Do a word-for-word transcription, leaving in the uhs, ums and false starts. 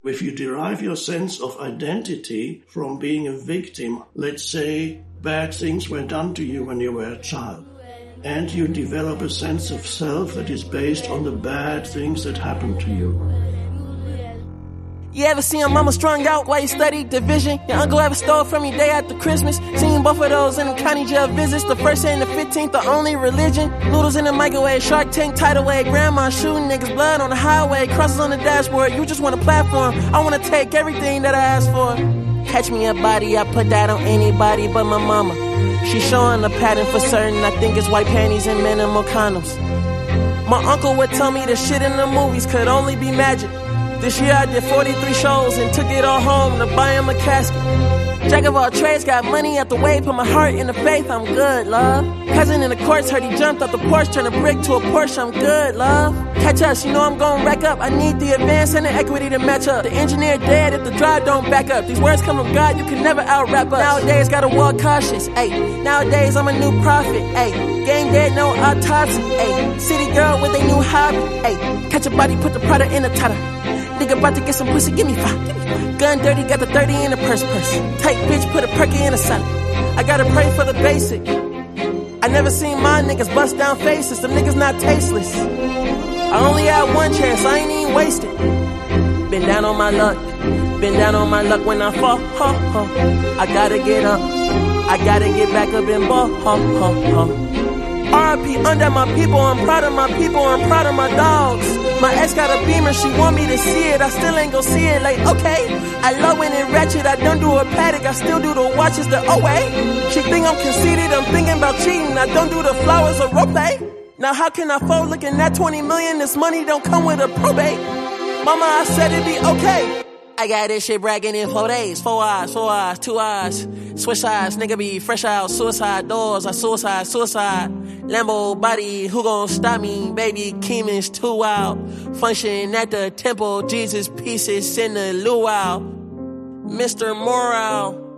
If you derive your sense of identity from being a victim, let's say bad things were done to you when you were a child, and you develop a sense of self that is based on the bad things that happened to you. You ever seen your mama strung out while you studied division? Your uncle ever stole from you day after Christmas? Seen both of those in the county jail visits. The first and the fifteenth, the only religion. Noodles in the microwave, Shark Tank tidal wave. Grandma shooting niggas, blood on the highway. Crosses on the dashboard, you just want a platform. I wanna take everything that I asked for. Catch me a body, I put that on anybody but my mama. She showing a pattern for certain, I think it's white panties and minimal condoms. My uncle would tell me the shit in the movies could only be magic. This year I did forty-three shows and took it all home to buy him a casket. Jack of all trades, got money out the way, put my heart in the faith, I'm good, love. Cousin in the courts, heard he jumped off the porch, turned a brick to a Porsche, I'm good, love. Catch us, you know I'm gon' rack up, I need the advance and the equity to match up. The engineer dead if the drive don't back up. These words come from God, you can never out-rap us. Nowadays, gotta walk cautious, ayy. Nowadays, I'm a new prophet, ayy. Game dead, no autopsy, ayy. City girl with a new hobby, ayy. Catch a body, put the product in the tutter. Nigga about to get some pussy, give me five. Gun dirty, got the thirty in the purse purse. Tight bitch, put a perky in a salad. I gotta pray for the basic. I never seen my niggas bust down faces, them niggas not tasteless. I only had one chance, I ain't even wasted. Been down on my luck, been down on my luck when I fall, huh, huh. I gotta get up, I gotta get back up and ball, huh, huh, huh. R I P under my people, I'm proud of my people, I'm proud of my dogs. My ex got a Beamer, she want me to see it, I still ain't gon' see it, like, okay. I love when it ratchet, I don't do a paddock, I still do the watches, the oh wait. She think I'm conceited, I'm thinking about cheating, I don't do the flowers or rope. Now how can I fold looking at twenty million, this money don't come with a probate. Mama, I said it'd be okay. I got this shit bragging in four days, four eyes, four eyes, two eyes. Switch eyes, nigga be fresh out, suicide doors, I suicide, suicide. Lambo body, who gon' stop me? Baby Keeman's too wild. Function at the temple, Jesus pieces in the luau. Mister Morale.